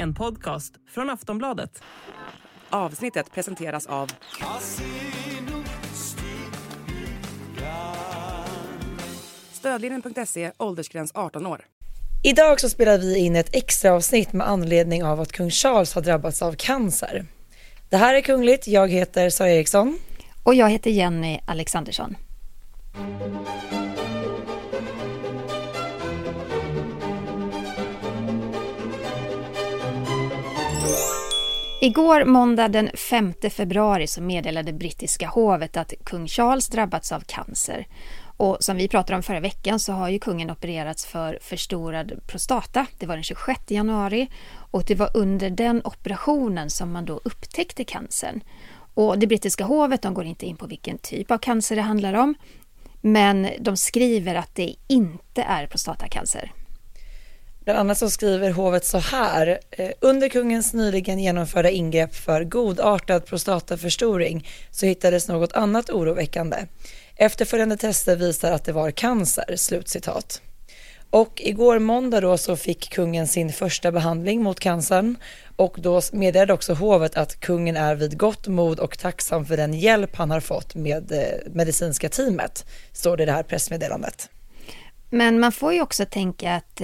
en podcast från Aftonbladet. Avsnittet presenteras av Stödlinjen.se, åldersgräns 18 år. Idag så spelar vi in ett extra avsnitt med anledning av att kung Charles har drabbats av cancer. Det här är Kungligt, jag heter Sara Eriksson. Och jag heter Jenny Alexandersson. Igår måndag den 5 februari så meddelade brittiska hovet att kung Charles drabbats av cancer. Och som vi pratade om förra veckan så har ju kungen opererats för förstorad prostata. Det var den 26 januari och det var under den operationen som man då upptäckte cancern. Och det brittiska hovet, de går inte in på vilken typ av cancer det handlar om. Men de skriver att det inte är prostatacancer. Bland annat så skriver hovet så här: under kungens nyligen genomförda ingrepp för godartad prostataförstoring så hittades något annat oroväckande. Efterföljande tester visar att det var cancer, slutcitat. Och igår måndag då så fick kungen sin första behandling mot cancern och då meddelade också hovet att kungen är vid gott mod och tacksam för den hjälp han har fått med medicinska teamet, står det i det här pressmeddelandet. Men man får ju också tänka att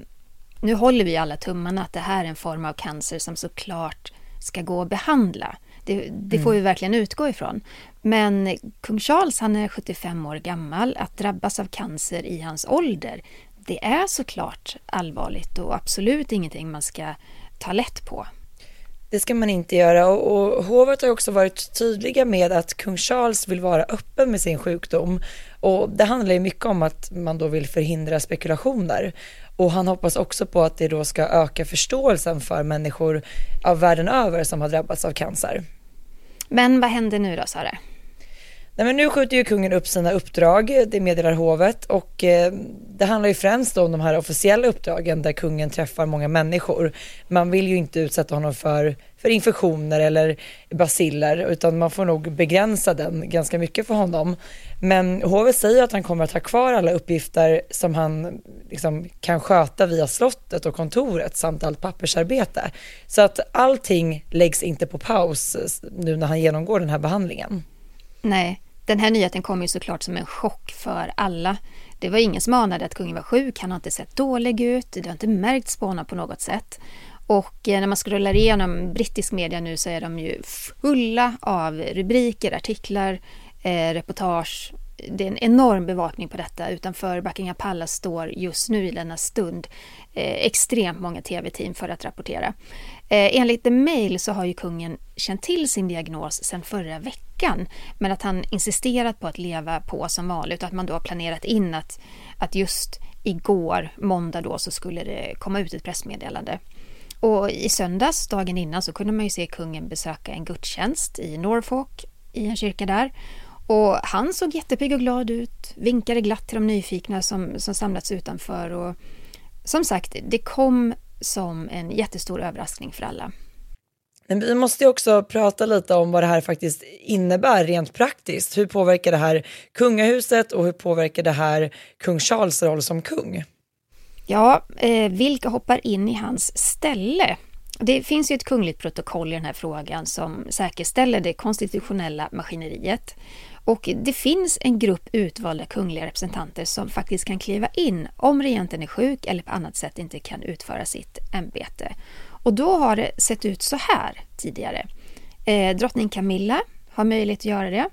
nu håller vi alla tummarna att det här är en form av cancer som såklart ska gå att behandla. Det får vi verkligen utgå ifrån. Men kung Charles, han är 75 år gammal. Att drabbas av cancer i hans ålder, det är såklart allvarligt och absolut ingenting man ska ta lätt på. Det ska man inte göra och hovet har också varit tydliga med att kung Charles vill vara öppen med sin sjukdom. Och det handlar ju mycket om att man då vill förhindra spekulationer. Och han hoppas också på att det då ska öka förståelsen för människor av världen över som har drabbats av cancer. Men vad händer nu då, Sara? Nej, men nu skjuter ju kungen upp sina uppdrag, det meddelar hovet, och det handlar ju främst om de här officiella uppdragen där kungen träffar många människor. Man vill ju inte utsätta honom för infektioner eller baciller, utan man får nog begränsa den ganska mycket för honom. Men hovet säger att han kommer att ha kvar alla uppgifter som han liksom kan sköta via slottet och kontoret samt allt pappersarbete. Så att allting läggs inte på paus nu när han genomgår den här behandlingen. Nej, den här nyheten kom ju såklart som en chock för alla. Det var ingen som anade att kungen var sjuk, han har inte sett dålig ut, det har inte märkts på honom på något sätt. Och när man scrollar igenom brittisk media nu så är de ju fulla av rubriker, artiklar, reportage. Det är en enorm bevakning på detta. Utanför Buckingham Palace står just nu i denna stund extremt många tv-team för att rapportera. Enligt The Mail så har ju kungen känt till sin diagnos sedan förra veckan, men att han insisterat på att leva på som vanligt och att man då har planerat in att just igår, måndag då, så skulle det komma ut ett pressmeddelande. Och i söndags, dagen innan, så kunde man ju se kungen besöka en gudstjänst i Norfolk, i en kyrka där. Och han såg jättepigg och glad ut, vinkade glatt till de nyfikna som samlats utanför. Och som sagt, det kom som en jättestor överraskning för alla. Men vi måste ju också prata lite om vad det här faktiskt innebär rent praktiskt. Hur påverkar det här kungahuset och hur påverkar det här kung Charles roll som kung? Ja, vilka hoppar in i hans ställe? Det finns ju ett kungligt protokoll i den här frågan som säkerställer det konstitutionella maskineriet. Och det finns en grupp utvalda kungliga representanter som faktiskt kan kliva in om regenten är sjuk eller på annat sätt inte kan utföra sitt ämbete. Och då har det sett ut så här tidigare. Drottning Camilla har möjlighet att göra det.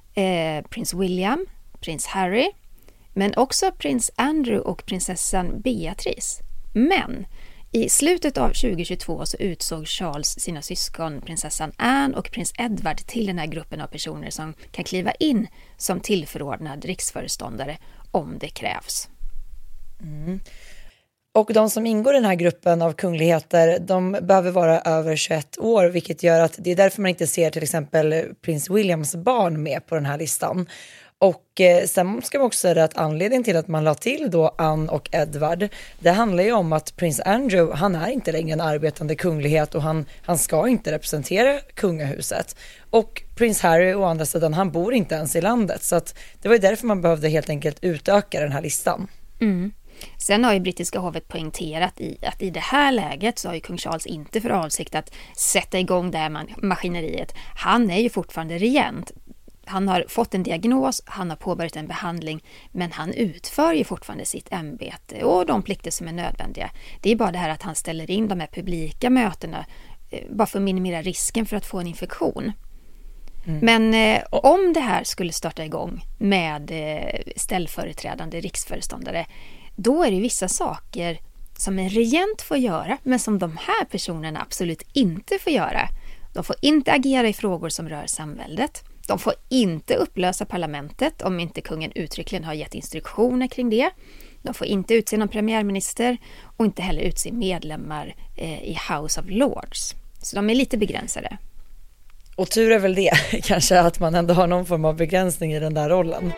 Prins William, prins Harry, men också prins Andrew och prinsessan Beatrice. Men i slutet av 2022 så utsåg Charles sina syskon prinsessan Anne och prins Edward till den här gruppen av personer som kan kliva in som tillförordnad riksföreståndare om det krävs. Och de som ingår i den här gruppen av kungligheter, de behöver vara över 21 år, vilket gör att det är därför man inte ser till exempel prins Williams barn med på den här listan. Och sen ska man också säga att anledningen till att man la till då Anne och Edward, det handlar ju om att prins Andrew, han är inte längre en arbetande kunglighet och han ska inte representera kungahuset. Och prins Harry å andra sidan, han bor inte ens i landet, så att det var ju därför man behövde helt enkelt utöka den här listan. Mm. Sen har ju brittiska hovet poängterat att i det här läget så har ju kung Charles inte för avsikt att sätta igång det här maskineriet. Han är ju fortfarande regent. Han har fått en diagnos, han har påbörjat en behandling, men han utför ju fortfarande sitt ämbete och de plikter som är nödvändiga. Det är bara det här att han ställer in de här publika mötena bara för att minimera risken för att få en infektion. Men om det här skulle starta igång med ställföreträdande riksföreståndare, då är det vissa saker som en regent får göra, men som de här personerna absolut inte får göra. De får inte agera i frågor som rör samväldet. De får inte upplösa parlamentet om inte kungen uttryckligen har gett instruktioner kring det. De får inte utse någon premiärminister och inte heller utse medlemmar i House of Lords. Så de är lite begränsade. Och tur är väl det, kanske att man ändå har någon form av begränsning i den där rollen.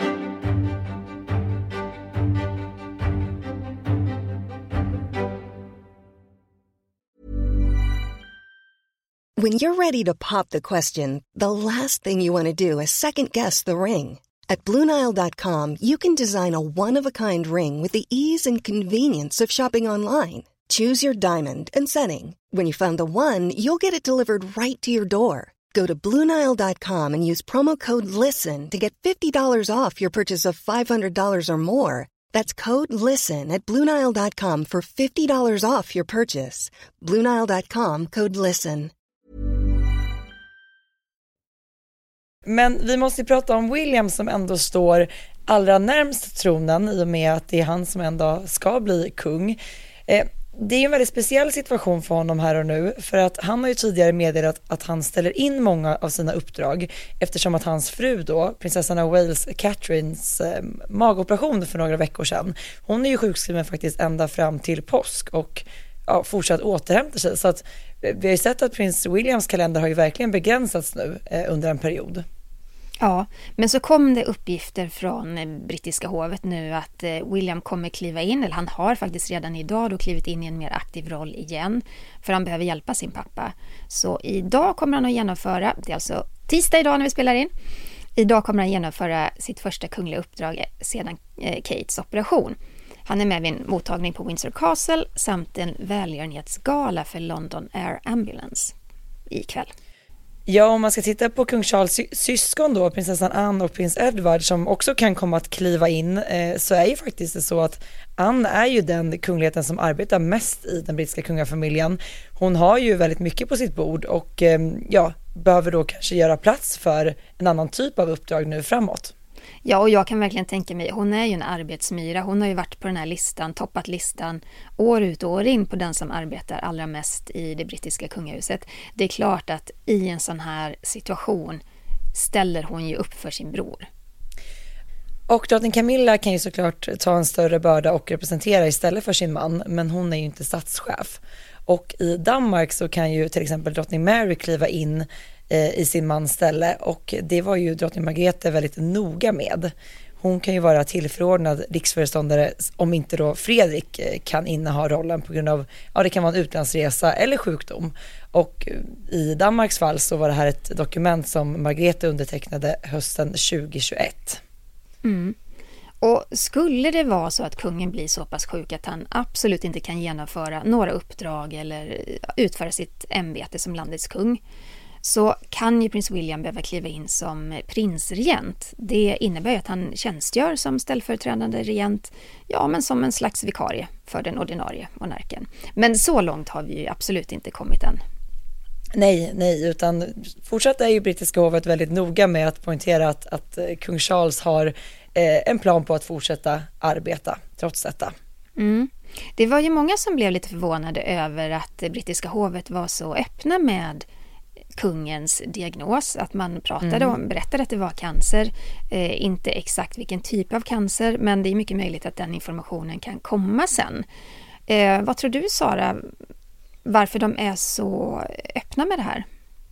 When you're ready to pop the question, the last thing you want to do is second-guess the ring. At BlueNile.com, you can design a one-of-a-kind ring with the ease and convenience of shopping online. Choose your diamond and setting. When you find the one, you'll get it delivered right to your door. Go to BlueNile.com and use promo code LISTEN to get $50 off your purchase of $500 or more. That's code LISTEN at BlueNile.com for $50 off your purchase. BlueNile.com, code LISTEN. Men vi måste ju prata om William som ändå står allra närmst tronen i och med att det är han som ändå ska bli kung. Det är ju en väldigt speciell situation för honom här och nu, för att han har ju tidigare meddelat att han ställer in många av sina uppdrag eftersom att hans fru då, prinsessan av Wales Catherines magoperation för några veckor sedan, hon är ju sjukskriven faktiskt ända fram till påsk och fortsatt återhämta sig. Så att vi har ju sett att prins Williams kalender har ju verkligen begränsats nu under en period. Ja, men så kom det uppgifter från brittiska hovet nu att William kommer kliva in, eller han har faktiskt redan idag då klivit in i en mer aktiv roll igen, för han behöver hjälpa sin pappa. Så idag kommer han att genomföra, det är alltså tisdag idag när vi spelar in, idag kommer han genomföra sitt första kungliga uppdrag sedan Kates operation. Han är med vid en mottagning på Windsor Castle samt en välgörenhetsgala för London Air Ambulance ikväll. Ja, om man ska titta på kung Charles syskon då, prinsessan Anne och prins Edward som också kan komma att kliva in, så är ju faktiskt det så att Anne är ju den kungligheten som arbetar mest i den brittiska kungafamiljen. Hon har ju väldigt mycket på sitt bord och behöver då kanske göra plats för en annan typ av uppdrag nu framåt. Ja, och jag kan verkligen tänka mig, hon är ju en arbetsmyra. Hon har ju varit på den här listan, toppat listan år ut och år in på den som arbetar allra mest i det brittiska kungahuset. Det är klart att i en sån här situation ställer hon ju upp för sin bror. Och drottning Camilla kan ju såklart ta en större börda och representera istället för sin man, men hon är ju inte statschef. Och i Danmark så kan ju till exempel drottning Mary kliva in i sin mans ställe, och det var ju drottning Margrethe väldigt noga med. Hon kan ju vara tillförordnad riksföreståndare om inte då Fredrik kan inneha rollen på grund av, det kan vara en utlandsresa eller sjukdom. Och i Danmarks fall så var det här ett dokument som Margrethe undertecknade hösten 2021. Mm. Och skulle det vara så att kungen blir så pass sjuk att han absolut inte kan genomföra några uppdrag eller utföra sitt ämbete som landets kung, så kan ju prins William behöva kliva in som prinsregent. Det innebär att han tjänstgör som ställföreträdande regent, men som en slags vikarie för den ordinarie monarken. Men så långt har vi ju absolut inte kommit än. Nej, utan fortsatt är ju brittiska hovet väldigt noga med att poängtera att kung Charles har en plan på att fortsätta arbeta trots detta. Mm. Det var ju många som blev lite förvånade över att brittiska hovet var så öppna med kungens diagnos, att man berättade att det var cancer, inte exakt vilken typ av cancer, men det är mycket möjligt att den informationen kan komma sen. Vad tror du, Sara, varför de är så öppna med det här?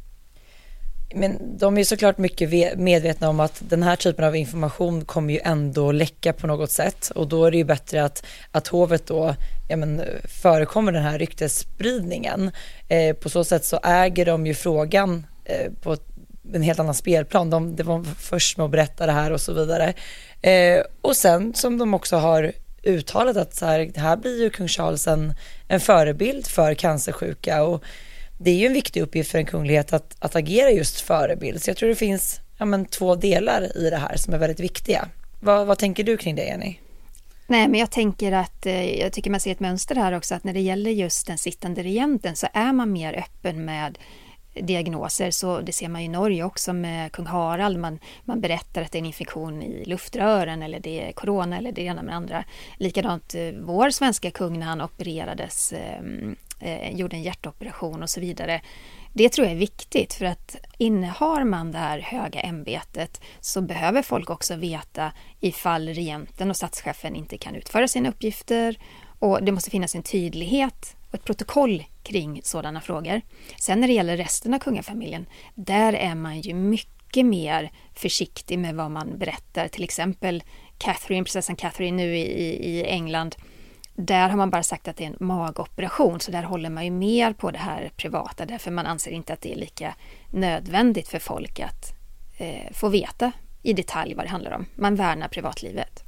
Men de är såklart mycket medvetna om att den här typen av information kommer ju ändå läcka på något sätt, och då är det ju bättre att hovet då förekommer den här ryktesspridningen. På så sätt så äger de ju frågan på en helt annan spelplan. Det var först med att berätta det här och så vidare. Och sen som de också har uttalat att så här blir ju kung Charles en förebild för cancersjuka, och det är ju en viktig uppgift för en kunglighet att agera just förebild. Så jag tror det finns 2 delar i det här som är väldigt viktiga. Vad tänker du kring det, Jenny? Nej, men jag tänker att jag tycker man ser ett mönster här också, att när det gäller just den sittande regenten så är man mer öppen med diagnoser. Så det ser man i Norge också med kung Harald. Man berättar att det är en infektion i luftrören, eller det är corona, eller det ena med andra. Likadant vår svenska kung när han opererades, gjorde en hjärtoperation och så vidare. Det tror jag är viktigt, för att innehar man det här höga ämbetet så behöver folk också veta ifall regenten och statschefen inte kan utföra sina uppgifter, och det måste finnas en tydlighet och ett protokoll kring sådana frågor. Sen när det gäller resten av kungafamiljen, där är man ju mycket mer försiktig med vad man berättar. Till exempel prinsessan Catherine nu i England, där har man bara sagt att det är en magoperation, så där håller man ju mer på det här privata, därför man anser inte att det är lika nödvändigt för folk att få veta i detalj vad det handlar om. Man värnar privatlivet.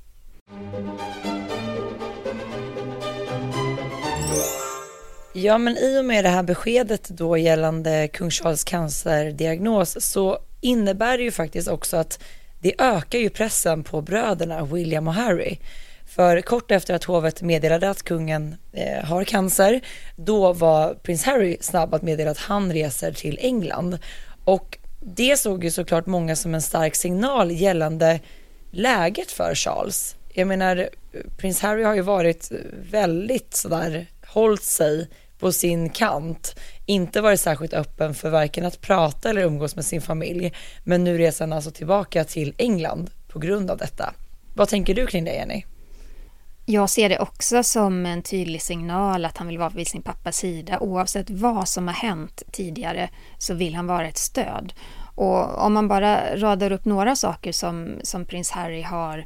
Ja, men i och med det här beskedet då gällande kung Charles cancerdiagnos så innebär det ju faktiskt också att det ökar ju pressen på bröderna William och Harry. För kort efter att hovet meddelade att kungen har cancer, då var prins Harry snabb att meddela att han reser till England. Och det såg ju såklart många som en stark signal gällande läget för Charles. Jag menar, prins Harry har ju varit väldigt sådär, hållit sig på sin kant, inte varit särskilt öppen för varken att prata eller umgås med sin familj. Men nu reser han alltså tillbaka till England på grund av detta. Vad tänker du kring det, Jenny? Jag ser det också som en tydlig signal att han vill vara vid sin pappas sida. Oavsett vad som har hänt tidigare så vill han vara ett stöd. Och om man bara radar upp några saker som prins Harry har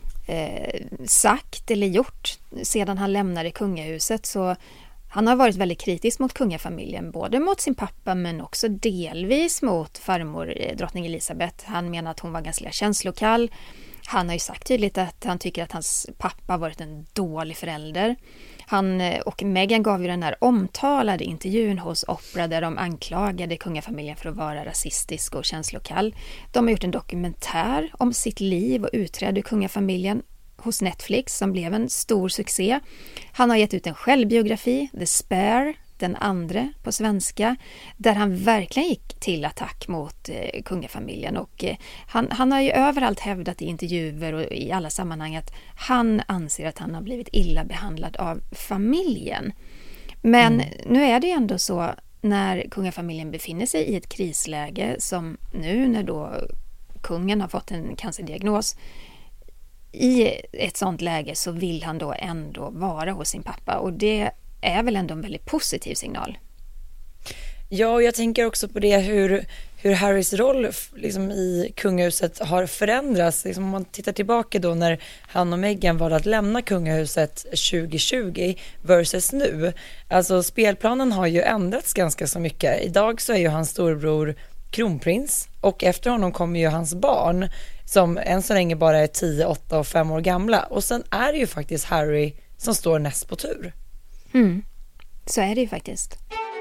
sagt eller gjort sedan han lämnade kungahuset, så han har varit väldigt kritisk mot kungafamiljen, både mot sin pappa men också delvis mot farmor drottning Elisabeth. Han menar att hon var ganska känslokall. Han har ju sagt tydligt att han tycker att hans pappa varit en dålig förälder. Han och Meghan gav ju den här omtalade intervjun hos Oprah där de anklagade kungafamiljen för att vara rasistisk och känslokall. De har gjort en dokumentär om sitt liv och utträde ur kungafamiljen hos Netflix som blev en stor succé. Han har gett ut en självbiografi, The Spare, den andra på svenska, där han verkligen gick till attack mot kungafamiljen, och han har ju överallt hävdat i intervjuer och i alla sammanhang att han anser att han har blivit illa behandlad av familjen. Men nu är det ändå så, när kungafamiljen befinner sig i ett krisläge som nu när då kungen har fått en cancerdiagnos, i ett sånt läge så vill han då ändå vara hos sin pappa, och det är väl ändå en väldigt positiv signal. Ja, och jag tänker också på det hur Harrys roll liksom i kungahuset har förändrats. Liksom om man tittar tillbaka då när han och Meghan valde att lämna kungahuset 2020 versus nu. Alltså spelplanen har ju ändrats ganska så mycket. Idag så är ju hans storbror kronprins, och efter honom kommer ju hans barn som än så länge bara är 10, 8 och 5 år gamla. Och sen är det ju faktiskt Harry som står näst på tur. Så är det ju faktiskt.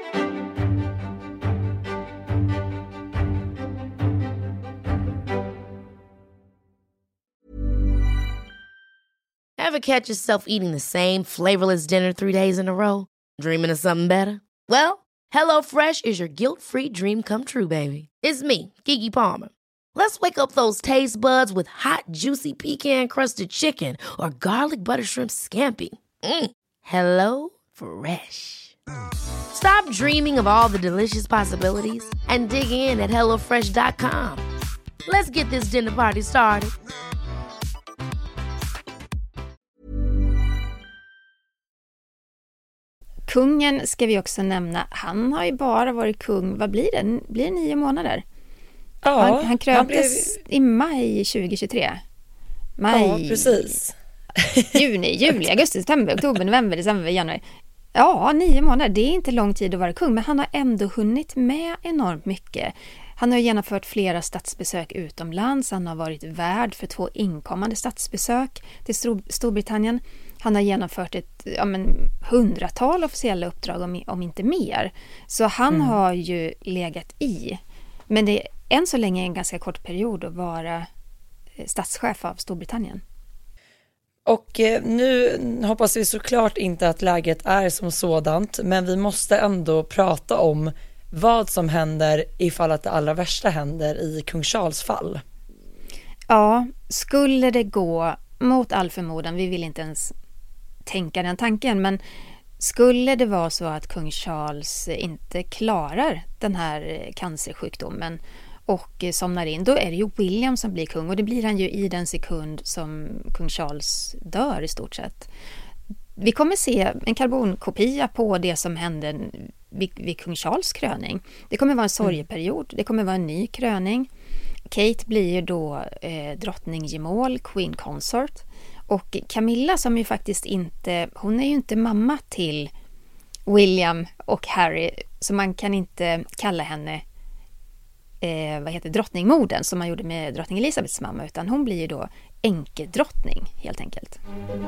Ever catch yourself eating the same flavorless dinner 3 days in a row? Dreaming of something better? Well, HelloFresh is your guilt-free dream come true, baby. It's me, Keke Palmer. Let's wake up those taste buds with hot, juicy pecan-crusted chicken or garlic butter shrimp scampi. Hello Fresh. Stop dreaming of all the delicious possibilities and dig in at HelloFresh.com. Let's get this dinner party started. Kungen ska vi också nämna. Han har ju bara varit kung, vad blir det? Blir det 9 månader? Ja, han kröntes i maj 2023. Ja, precis. Juni, juli, augusti, september, oktober, november, december, januari. Ja, 9 månader. Det är inte lång tid att vara kung, men han har ändå hunnit med enormt mycket. Han har genomfört flera statsbesök utomlands. Han har varit värd för 2 inkommande statsbesök till Storbritannien. Han har genomfört ett 100-tal officiella uppdrag om inte mer. Så han har ju legat i. Men det är än så länge en ganska kort period att vara statschef av Storbritannien. Och nu hoppas vi såklart inte att läget är som sådant, men vi måste ändå prata om vad som händer ifall att det allra värsta händer i kung Charles fall. Ja, skulle det gå mot all förmodan, vi vill inte ens tänka den tanken, men skulle det vara så att kung Charles inte klarar den här cancersjukdomen och somnar in, då är det ju William som blir kung, och det blir han ju i den sekund som kung Charles dör i stort sett. Vi kommer se en karbonkopia på det som hände vid kung Charles kröning. Det kommer vara en sorgeperiod, det kommer vara en ny kröning. Kate blir ju då drottninggemål, Queen Consort, och Camilla som ju faktiskt inte, hon är ju inte mamma till William och Harry, så man kan inte kalla henne drottningmodern som man gjorde med drottning Elisabeths mamma, utan hon blir ju då änkedrottning helt enkelt.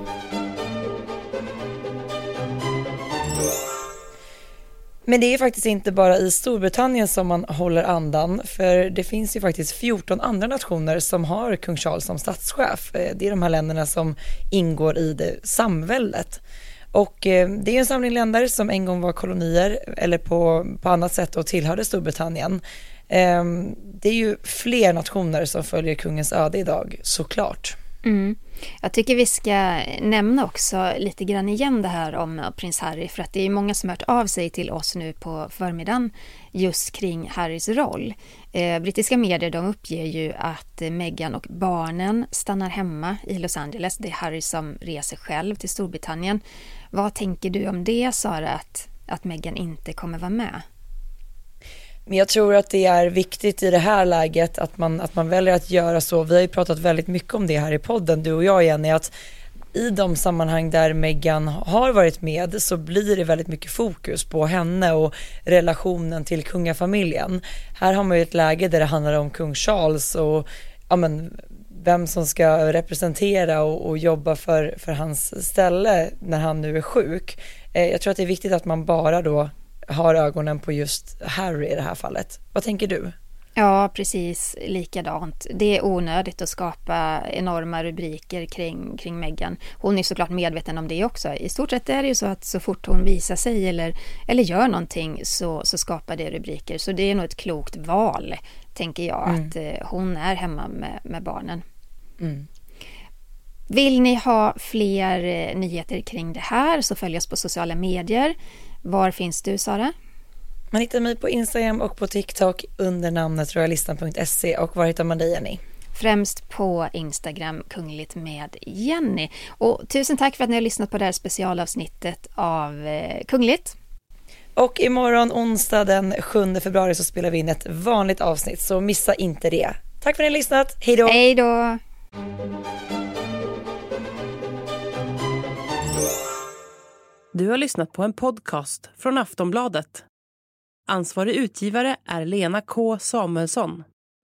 Men det är faktiskt inte bara i Storbritannien som man håller andan, för det finns ju faktiskt 14 andra nationer som har kung Charles som statschef. Det är de här länderna som ingår i det samväldet. Och det är en samling länder som en gång var kolonier eller på annat sätt och tillhörde Storbritannien. Det är ju fler nationer som följer kungens öde idag, såklart. Jag tycker vi ska nämna också lite grann igen det här om prins Harry, för att det är många som har hört av sig till oss nu på förmiddagen just kring Harrys roll. Brittiska medier, de uppger ju att Meghan och barnen stannar hemma i Los Angeles. Det är Harry som reser själv till Storbritannien. Vad tänker du om det, Sara, att Meghan inte kommer vara med? Men jag tror att det är viktigt i det här läget att man väljer att göra så. Vi har ju pratat väldigt mycket om det här i podden, du och jag, Jenny, att i de sammanhang där Meghan har varit med så blir det väldigt mycket fokus på henne och relationen till kungafamiljen. Här har man ju ett läge där det handlar om kung Charles och vem som ska representera och jobba för hans ställe när han nu är sjuk. Jag tror att det är viktigt att man bara då har ögonen på just Harry i det här fallet. Vad tänker du? Ja, precis likadant. Det är onödigt att skapa enorma rubriker kring Meghan. Hon är såklart medveten om det också. I stort sett är det ju så att så fort hon visar sig eller gör någonting så skapar det rubriker. Så det är nog ett klokt val, tänker jag, att hon är hemma med barnen. Vill ni ha fler nyheter kring det här så följ oss på sociala medier. Var finns du, Sara? Man hittar mig på Instagram och på TikTok under namnet royalistan.se. Och var hittar man dig, Jenny? Främst på Instagram, Kungligt med Jenny. Och tusen tack för att ni har lyssnat på det här specialavsnittet av Kungligt. Och imorgon onsdag den 7 februari så spelar vi in ett vanligt avsnitt, så missa inte det. Tack för att ni har lyssnat. Hej då! Hej då! Du har lyssnat på en podcast från Aftonbladet. Ansvarig utgivare är Lena K. Samuelsson.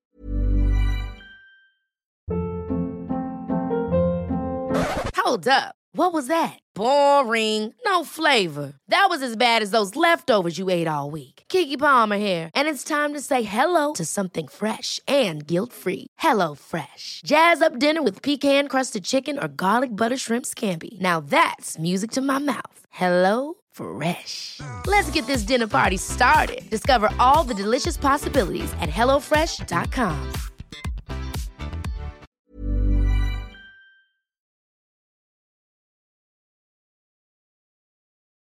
Hold up. What was that? Boring. No flavor. That was as bad as those leftovers you ate all week. Keke Palmer here, and it's time to say hello to something fresh and guilt-free. Hello Fresh. Jazz up dinner with pecan-crusted chicken or garlic butter shrimp scampi. Now that's music to my mouth. Hello Fresh. Let's get this dinner party started. Discover all the delicious possibilities at hellofresh.com.